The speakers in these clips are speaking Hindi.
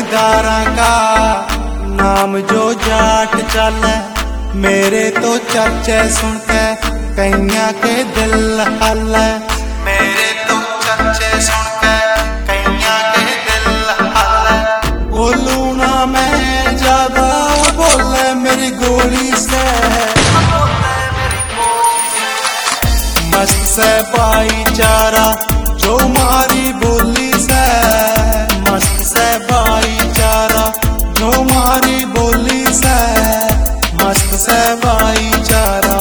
जमींदारा का नाम जो जाट चले, मेरे तो चर्चे सुन के कईया के दिल हले। मेरे तो चर्चे सुन के कईया के दिल हले। बोलू ना मैं ज्यादा, बोले मेरी गोली से। मस्त से भाईचारा जो मारी बोली से, मस्त से भाईचारा जो मारी बोली से, मस्त से भाईचारा।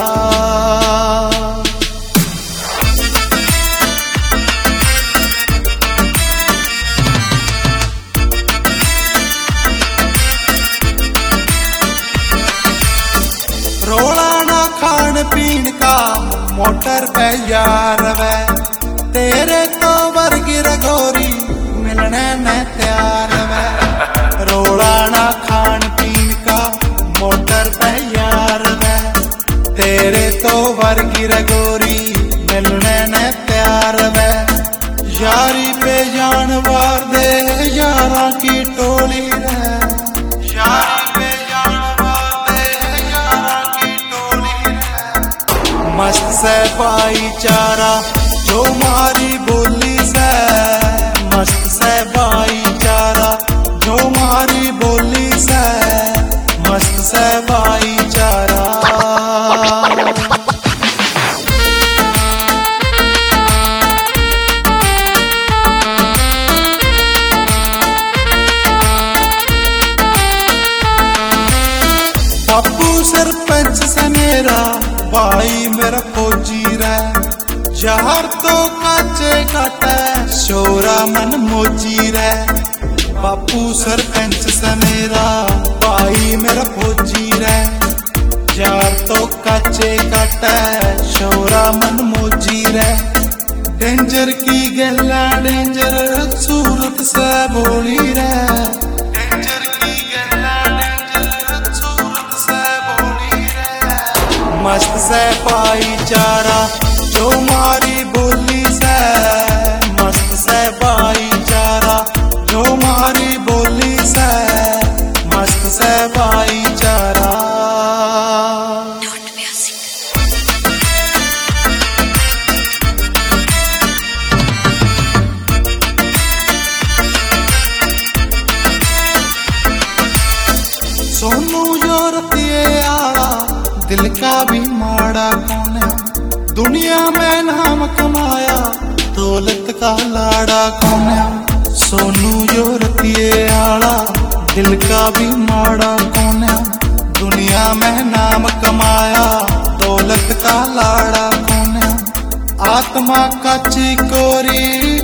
रोड़ा ना खान पीन का मोटर पे यार वे, तेरे तो वर्गी रघोरी मिलने न तैयार वे। रोड़ा ना खान पीन का मोटर पे यार वे, तेरे तो वर्गी रघोरी मिलने न तैयार वे। यारी पे जानवर दे यारा की टोली रे, यारी पे जानवर दे यारा की टोली रे। मस्त से भाईचारा जो मारी बोली से, मस्त से भाईचारा जो मारी बोली से, मस्त से भाईचारा। बापू सरपंच से मेरा भाई मेरा फौजी रे, जहर तो काचे काटे शोरा मन मोची रे। बापू सरपंच से मेरा भाई मेरा फौजी रे, जहर तो काचे काटे शोरा मन मोची रे। डेंजर की गला डेंजर सूरत से बोली रे, डेंजर की गला डेंजर सूरत से बोली रे। मस्त से भाईचारा जो मारी बोली से, मस्त से भाईचारा जो मारी बोली से, मस्त से भाईचारा। सोनू जो रतिये आड़ा दिल का भी माड़ा कौन है, दुनिया में नाम कमाया दौलत का लाड़ा कौन है। सोनू जो रतिये आड़ा दिल का भी माड़ा कौन है, दुनिया में नाम कमाया दौलत का लाड़ा कौन है। आत्मा का चिकोरी